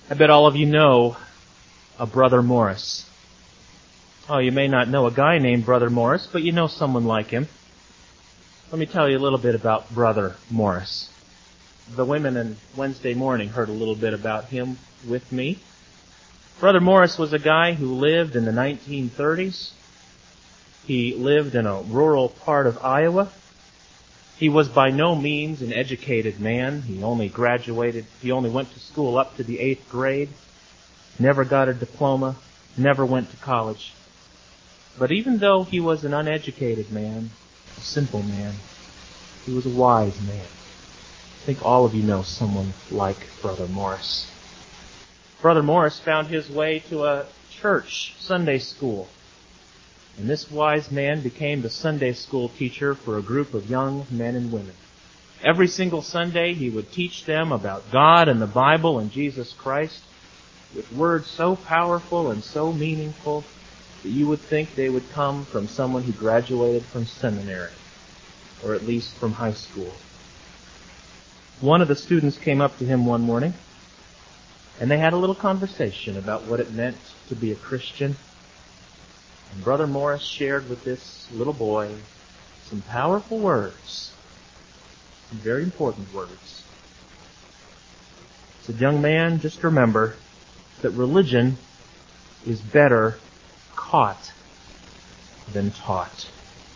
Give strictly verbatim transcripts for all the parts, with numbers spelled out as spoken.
I bet all of you know a Brother Morris. Oh, you may not know a guy named Brother Morris, but you know someone like him. Let me tell you a little bit about Brother Morris. The women on Wednesday morning heard a little bit about him with me. Brother Morris was a guy who lived in the nineteen thirties. He lived in a rural part of Iowa. He was by no means an educated man. He only graduated, he only went to school up to the eighth grade, never got a diploma, never went to college. But even though he was an uneducated man, a simple man, he was a wise man. I think all of you know someone like Brother Morris. Brother Morris found his way to a church Sunday school. And this wise man became the Sunday school teacher for a group of young men and women. Every single Sunday he would teach them about God and the Bible and Jesus Christ with words so powerful and so meaningful that you would think they would come from someone who graduated from seminary, or at least from high school. One of the students came up to him one morning, and they had a little conversation about what it meant to be a Christian. And Brother Morris shared with this little boy some powerful words, some very important words. He said, "Young man, just remember that religion is better caught than taught."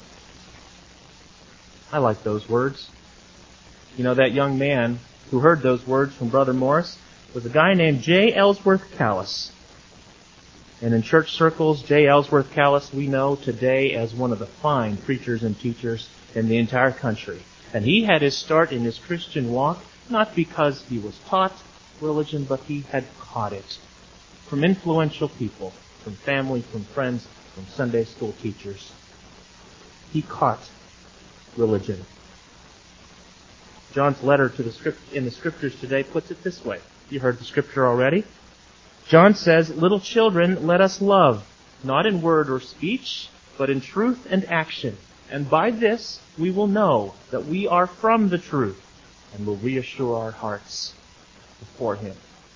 I like those words. You know, that young man who heard those words from Brother Morris was a guy named J. Ellsworth Kalas. And in church circles, J. Ellsworth Kalas we know today as one of the fine preachers and teachers in the entire country. And he had his start in his Christian walk not because he was taught religion, but he had caught it from influential people, from family, from friends, from Sunday school teachers. He caught religion. John's letter to the script in the Scriptures today puts it this way. You heard the Scripture already. John says, "Little children, let us love, not in word or speech, but in truth and action. And by this we will know that we are from the truth, and will reassure our hearts before Him."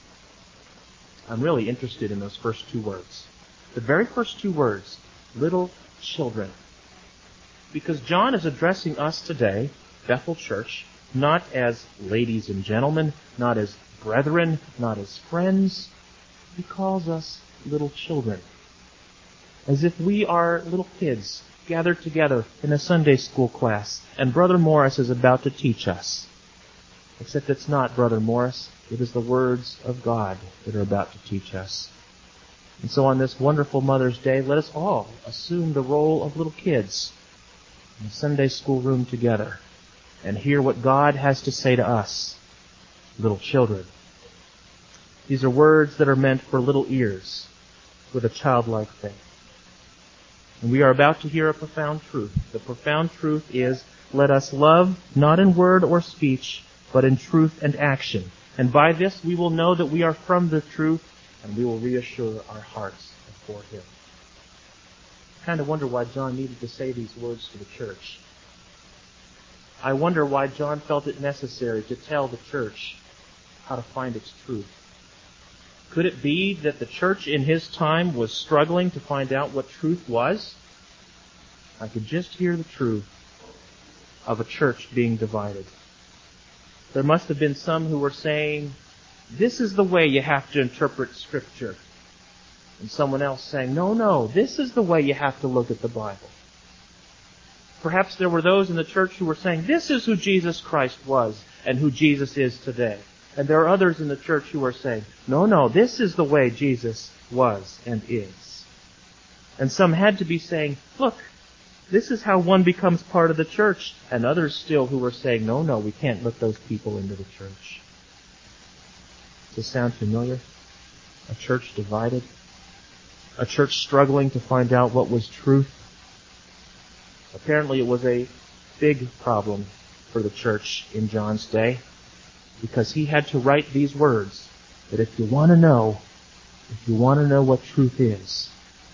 I'm really interested in those first two words. The very first two words, little children. Because John is addressing us today, Bethel Church, not as ladies and gentlemen, not as brethren, not as friends. He calls us little children. As if we are little kids gathered together in a Sunday school class, and Brother Morris is about to teach us. Except it's not Brother Morris. It is the words of God that are about to teach us. And so on this wonderful Mother's Day, let us all assume the role of little kids in the Sunday school room together and hear what God has to say to us, little children. These are words that are meant for little ears with a childlike faith. And we are about to hear a profound truth. The profound truth is, let us love not in word or speech, but in truth and action. And by this we will know that we are from the truth, and we will reassure our hearts before Him. I kind of wonder why John needed to say these words to the church. I wonder why John felt it necessary to tell the church how to find its truth. Could it be that the church in his time was struggling to find out what truth was? I could just hear the truth of a church being divided. There must have been some who were saying, this is the way you have to interpret Scripture. And someone else saying, no, no, this is the way you have to look at the Bible. Perhaps there were those in the church who were saying, this is who Jesus Christ was and who Jesus is today. And there are others in the church who are saying, no, no, this is the way Jesus was and is. And some had to be saying, look, this is how one becomes part of the church. And others still who were saying, no, no, we can't let those people into the church. Does this sound familiar? A church divided? A church struggling to find out what was truth? Apparently it was a big problem for the church in John's day, because he had to write these words, that if you want to know, if you want to know what truth is,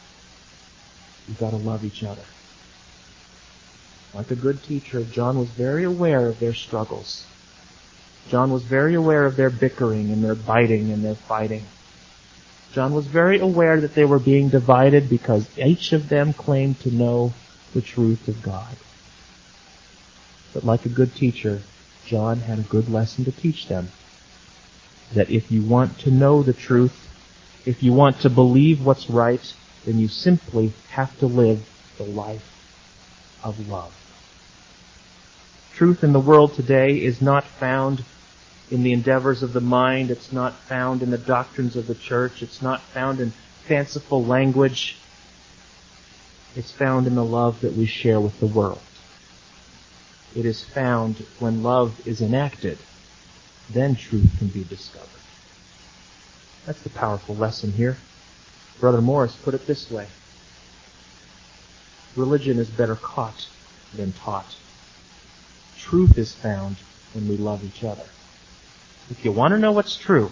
you've got to love each other. Like a good teacher, John was very aware of their struggles. John was very aware of their bickering and their biting and their fighting. John was very aware that they were being divided because each of them claimed to know the truth of God. But like a good teacher, John had a good lesson to teach them. That if you want to know the truth, if you want to believe what's right, then you simply have to live the life of love. Truth in the world today is not found in the endeavors of the mind. It's not found in the doctrines of the church. It's not found in fanciful language. It's found in the love that we share with the world. It is found when love is enacted. Then truth can be discovered. That's the powerful lesson here. Brother Morris put it this way. Religion is better caught than taught. Truth is found when we love each other. If you want to know what's true,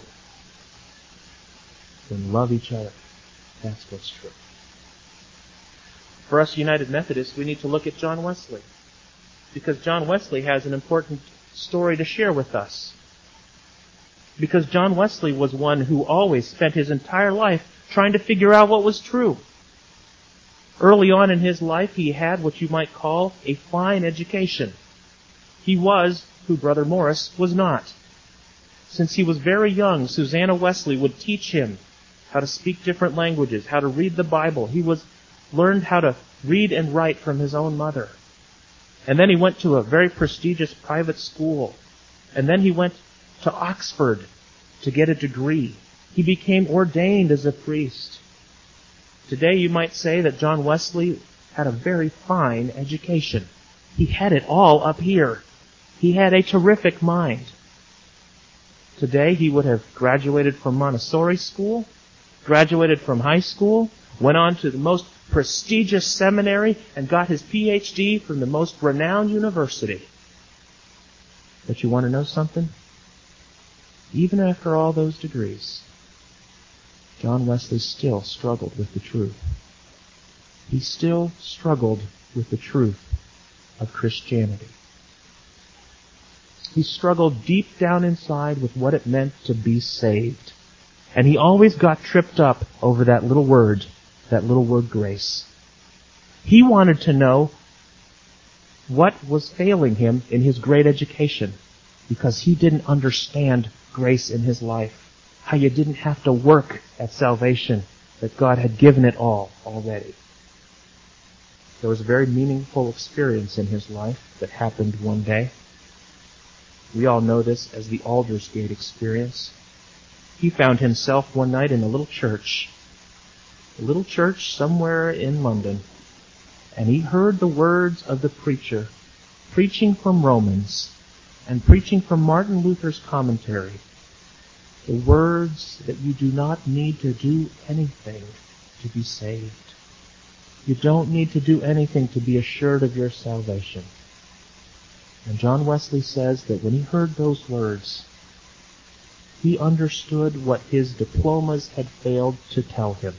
then love each other. That's what's true. For us United Methodists, we need to look at John Wesley, because John Wesley has an important story to share with us. Because John Wesley was one who always spent his entire life trying to figure out what was true. Early on in his life, he had what you might call a fine education. He was who Brother Morris was not. Since he was very young, Susanna Wesley would teach him how to speak different languages, how to read the Bible. He was learned how to read and write from his own mother. And then he went to a very prestigious private school. And then he went to Oxford to get a degree. He became ordained as a priest. Today you might say that John Wesley had a very fine education. He had it all up here. He had a terrific mind. Today he would have graduated from Montessori school, graduated from high school, went on to the most prestigious seminary, and got his P H D from the most renowned university. But you want to know something? Even after all those degrees, John Wesley still struggled with the truth. He still struggled with the truth of Christianity. He struggled deep down inside with what it meant to be saved. And he always got tripped up over that little word, that little word grace. He wanted to know what was failing him in his great education, because he didn't understand grace in his life, how you didn't have to work at salvation, that God had given it all already. There was a very meaningful experience in his life that happened one day. We all know this as the Aldersgate experience. He found himself one night in a little church, a little church somewhere in London, and he heard the words of the preacher preaching from Romans and preaching from Martin Luther's commentary. The words that you do not need to do anything to be saved. You don't need to do anything to be assured of your salvation. And John Wesley says that when he heard those words, he understood what his diplomas had failed to tell him.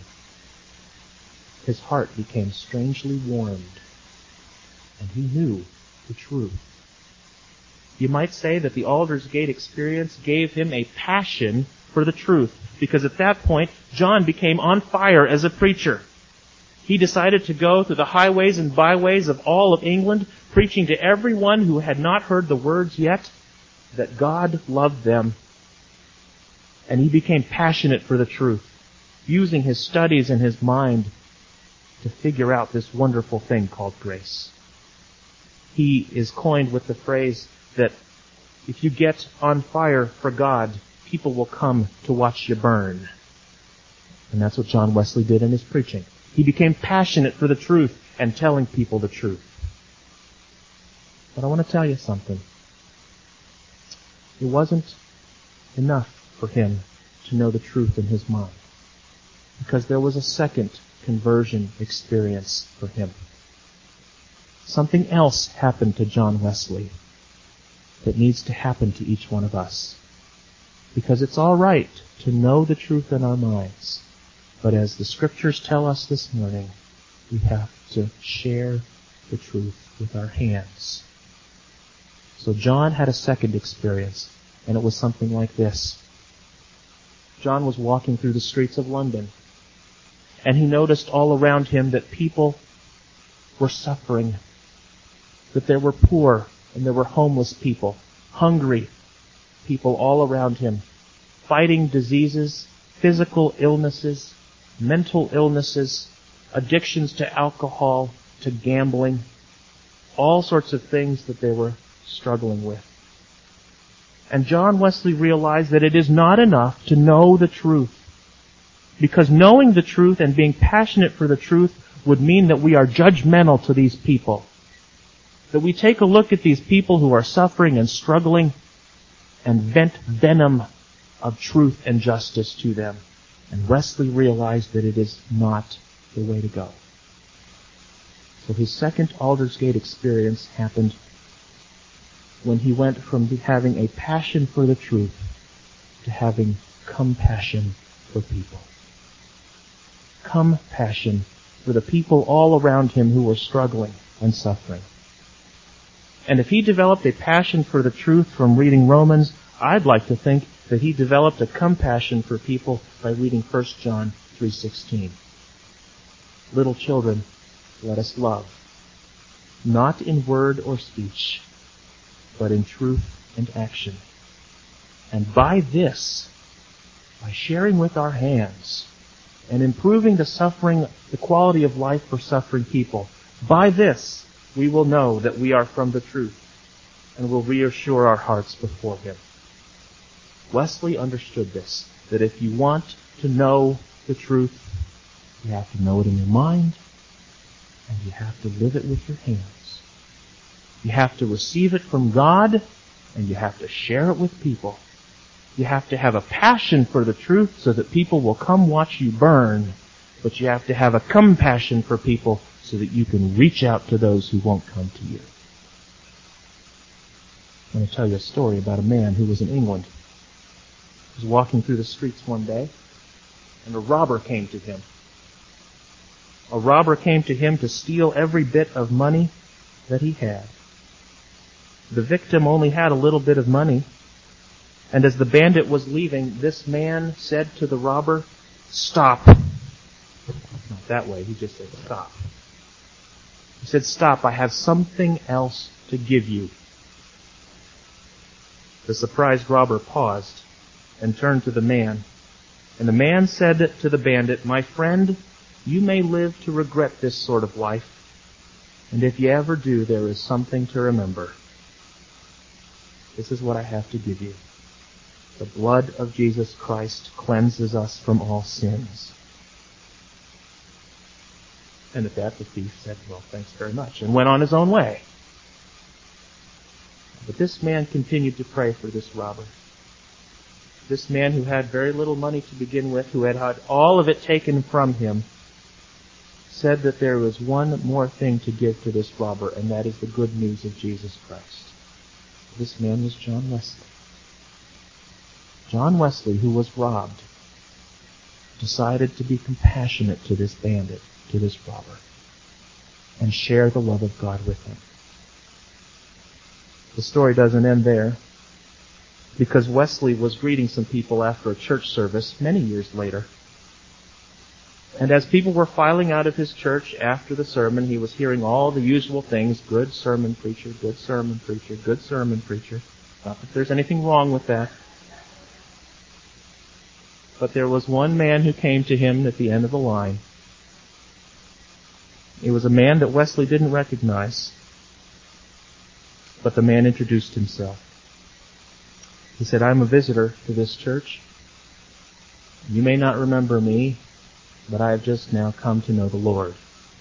His heart became strangely warmed, and he knew the truth. You might say that the Aldersgate experience gave him a passion for the truth, because at that point, John became on fire as a preacher. He decided to go through the highways and byways of all of England, preaching to everyone who had not heard the words yet that God loved them. And he became passionate for the truth, using his studies and his mind to figure out this wonderful thing called grace. He is coined with the phrase that if you get on fire for God, people will come to watch you burn. And that's what John Wesley did in his preaching. He became passionate for the truth and telling people the truth. But I want to tell you something. It wasn't enough for him to know the truth in his mind, because there was a second conversion experience for him. Something else happened to John Wesley that needs to happen to each one of us. Because it's all right to know the truth in our minds, but as the Scriptures tell us this morning, we have to share the truth with our hands. So John had a second experience. And it was something like this. John was walking through the streets of London, and he noticed all around him that people were suffering, that there were poor and there were homeless people, hungry people all around him, fighting diseases, physical illnesses, mental illnesses, addictions to alcohol, to gambling, all sorts of things that they were struggling with. And John Wesley realized that it is not enough to know the truth, because knowing the truth and being passionate for the truth would mean that we are judgmental to these people, that we take a look at these people who are suffering and struggling and vent venom of truth and justice to them. And Wesley realized that it is not the way to go. So his second Aldersgate experience happened when he went from having a passion for the truth to having compassion for people. Compassion for the people all around him who were struggling and suffering. And if he developed a passion for the truth from reading Romans, I'd like to think that he developed a compassion for people by reading First John three sixteen. Little children, let us love, not in word or speech, but in truth and action. And by this, by sharing with our hands and improving the suffering, the quality of life for suffering people, by this we will know that we are from the truth and will reassure our hearts before Him. Wesley understood this, that if you want to know the truth, you have to know it in your mind, and you have to live it with your hands. You have to receive it from God, and you have to share it with people. You have to have a passion for the truth so that people will come watch you burn, but you have to have a compassion for people so that you can reach out to those who won't come to you. I'm going to tell you a story about a man who was in England. He was walking through the streets one day, and a robber came to him. A robber came to him to steal every bit of money that he had. The victim only had a little bit of money, and as the bandit was leaving, this man said to the robber, "Stop." Not that way, he just said, "Stop." He said, "Stop, I have something else to give you." The surprised robber paused and turned to the man, and the man said to the bandit, "My friend, you may live to regret this sort of life, and if you ever do, there is something to remember. This is what I have to give you. The blood of Jesus Christ cleanses us from all sins." And at that, the thief said, "Well, thanks very much," and went on his own way. But this man continued to pray for this robber. This man who had very little money to begin with, who had had all of it taken from him, said that there was one more thing to give to this robber, and that is the good news of Jesus Christ. This man was John Wesley. John Wesley, who was robbed, decided to be compassionate to this bandit, to this robber, and share the love of God with him. The story doesn't end there, because Wesley was greeting some people after a church service many years later. And as people were filing out of his church after the sermon, he was hearing all the usual things: good sermon, preacher, good sermon, preacher, good sermon, preacher. Not that there's anything wrong with that. But there was one man who came to him at the end of the line. It was a man that Wesley didn't recognize, but the man introduced himself. He said, "I'm a visitor to this church. You may not remember me, but I have just now come to know the Lord.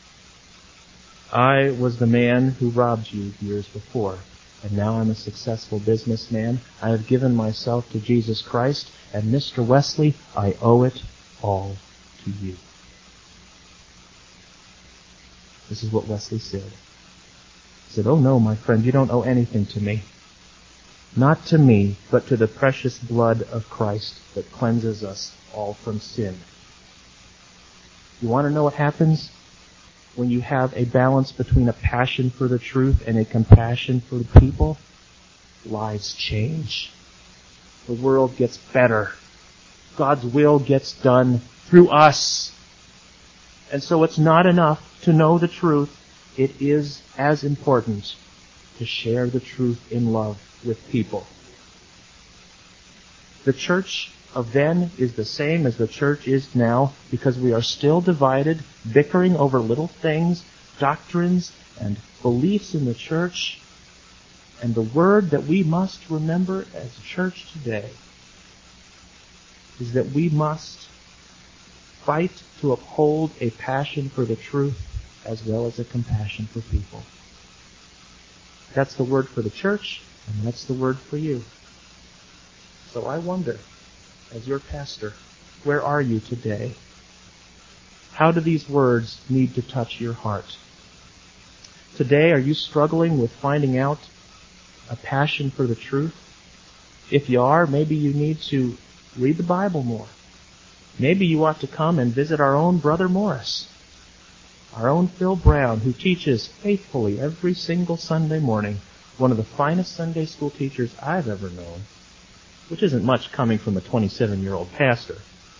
I was the man who robbed you years before, and now I'm a successful businessman. I have given myself to Jesus Christ, and Mister Wesley, I owe it all to you." This is what Wesley said. He said, "Oh no, my friend, you don't owe anything to me. Not to me, but to the precious blood of Christ that cleanses us all from sin." You want to know what happens when you have a balance between a passion for the truth and a compassion for the people? Lives change. the world gets better. God's will gets done through us. And so it's not enough to know the truth. It is as important to share the truth in love with people. The church of then is the same as the church is now because we are still divided, bickering over little things, doctrines, and beliefs in the church. And the word that we must remember as a church today is that we must fight to uphold a passion for the truth as well as a compassion for people. That's the word for the church, and that's the word for you. So I wonder, as your pastor, where are you today? How do these words need to touch your heart? Today, are you struggling with finding out a passion for the truth? If you are, maybe you need to read the Bible more. Maybe you ought to come and visit our own Brother Morris, our own Phil Brown, who teaches faithfully every single Sunday morning, one of the finest Sunday school teachers I've ever known, which isn't much coming from a twenty-seven-year-old pastor.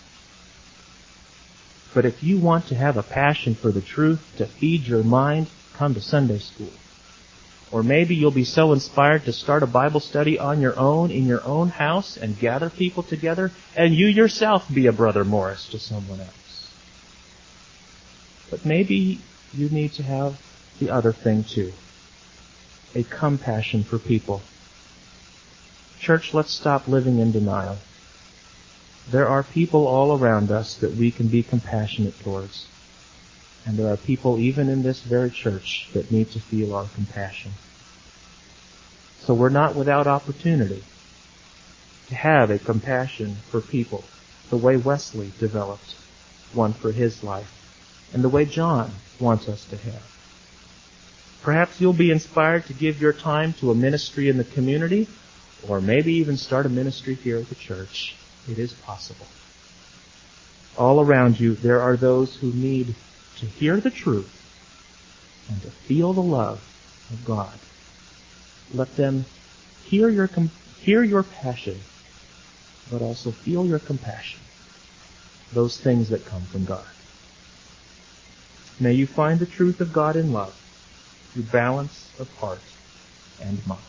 But if you want to have a passion for the truth, to feed your mind, come to Sunday school. Or maybe you'll be so inspired to start a Bible study on your own, in your own house, and gather people together, and you yourself be a Brother Morris to someone else. But maybe you need to have the other thing too, a compassion for people. Church, let's stop living in denial. There are people all around us that we can be compassionate towards. And there are people even in this very church that need to feel our compassion. So we're not without opportunity to have a compassion for people the way Wesley developed one for his life and the way John wants us to have. Perhaps you'll be inspired to give your time to a ministry in the community or maybe even start a ministry here at the church. It is possible. All around you, there are those who need to hear the truth and to feel the love of God. Let them hear your com- hear your passion, but also feel your compassion. Those things that come from God. May you find the truth of God in love through balance of heart and mind.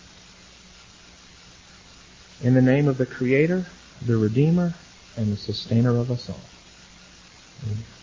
In the name of the Creator, the Redeemer, and the Sustainer of us all. Amen.